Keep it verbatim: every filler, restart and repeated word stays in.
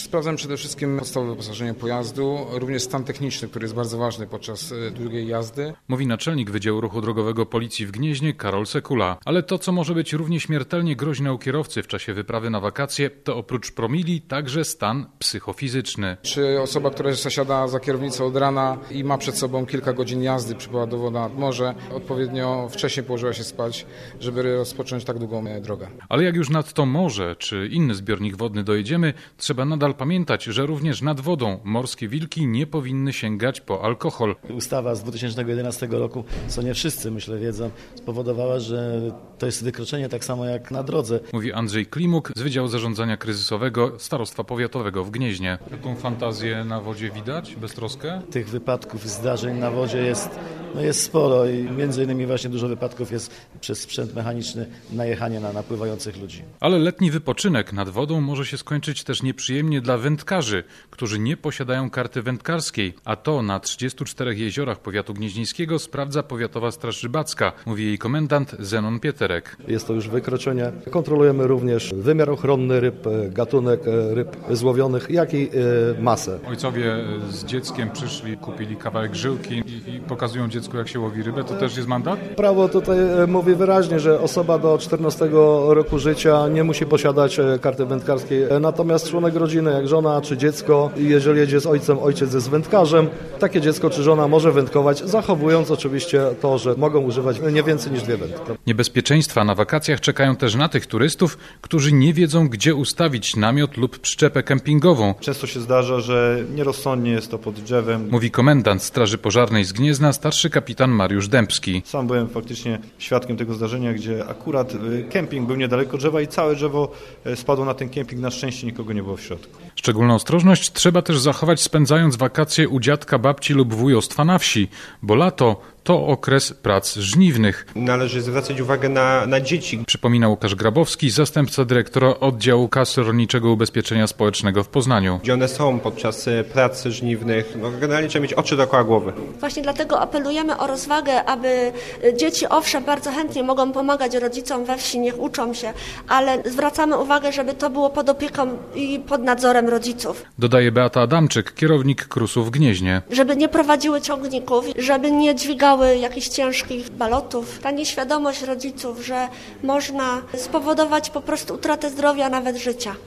Sprawdzam przede wszystkim podstawowe wyposażenie pojazdu, również stan techniczny, który jest bardzo ważny podczas długiej jazdy. Mówi naczelnik Wydziału Ruchu Drogowego Policji w Gnieźnie Karol Sekula. Ale to, co może być równie śmiertelnie groźne u kierowcy w czasie wyprawy na wakacje, to oprócz promili także stan psychofizyczny. Czy osoba, która zasiada za kierownicą od rana i ma przed sobą kilka godzin jazdy, przykładowo nad morze, odpowiednio wcześniej położyła się spać, żeby rozpocząć tak długą drogę. Ale jak już nad to morze czy inny zbiornik wodny dojedziemy, trzeba nadal pamiętać, że również nad wodą morskie wilki nie powinny sięgać po alkohol. Ustawa z dwa tysiące jedenastego roku, co nie wszyscy myślę wiedzą, spowodowała, że to jest wykroczenie tak samo jak na drodze. Mówi Andrzej Klimuk z Wydziału Zarządzania Kryzysowego Starostwa Powiatowego w Gnieźnie. Taką fantazję na wodzie widać, beztroskę? Tych wypadków, zdarzeń na wodzie jest, no jest sporo i między innymi właśnie dużo wypadków jest przez sprzęt mechaniczny najechanie na napływających ludzi. Ale letni wypoczynek nad wodą może się skończyć też nieprzyjemnie dla wędkarzy, którzy nie posiadają karty wędkarskiej, a to na trzydziestu czterech jeziorach powiatu gnieźnieńskiego sprawdza Powiatowa Straż Rybacka, mówi jej komendant Zenon Pieterek. Jest to już wykroczenie. Kontrolujemy również wymiar ochronny ryb, gatunek ryb złowionych, jak i masę. Ojcowie z dzieckiem przyszli, kupili kawałek żyłki i, i pokazują dziecku, jak się łowi rybę. To też jest mandat? Prawo tutaj mówi wyraźnie, że osoba do czternastego roku życia nie musi posiadać karty wędkarskiej. Natomiast członek rodziny, jak żona czy dziecko, jeżeli jedzie z ojcem, ojciec jest wędkarzem, takie dziecko czy żona może wędkować, zachowując oczywiście to, że mogą używać nie więcej niż dwie wędki. Niebezpieczeństwa na wakacjach czekają też na tych turystów, którzy nie wiedzą, gdzie ustawić namiot lub przyczepę kempingową. Często się zdarza, że nierozsądnie jest to pod drzewem. Mówi komendant Straży Pożarnej z Gniezna, starszy kapitan Mariusz Dębski. Sam byłem faktycznie świadkiem tego zdarzenia, gdzie akurat kemping był niedaleko drzewa i całe drzewo spadło na ten kemping. Na szczęście nikogo nie było w środku. Szczególną ostrożność trzeba też zachować, spędzając wakacje u dziadka, babci lub wujostwa na wsi, bo lato to okres prac żniwnych. Należy zwracać uwagę na, na dzieci. Przypomina Łukasz Grabowski, zastępca dyrektora oddziału Kasy Rolniczego Ubezpieczenia Społecznego w Poznaniu. Gdzie one są podczas prac żniwnych. No, generalnie trzeba mieć oczy dookoła głowy. Właśnie dlatego apelujemy o rozwagę, aby dzieci owszem bardzo chętnie mogą pomagać rodzicom we wsi, niech uczą się, ale zwracamy uwagę, żeby to było pod opieką i pod nadzorem rodziców. Dodaje Beata Adamczyk, kierownik Krusów w Gnieźnie. Żeby nie prowadziły ciągników, żeby nie dźwigały jakichś ciężkich balotów. Ta nieświadomość rodziców, że można spowodować po prostu utratę zdrowia, nawet życia.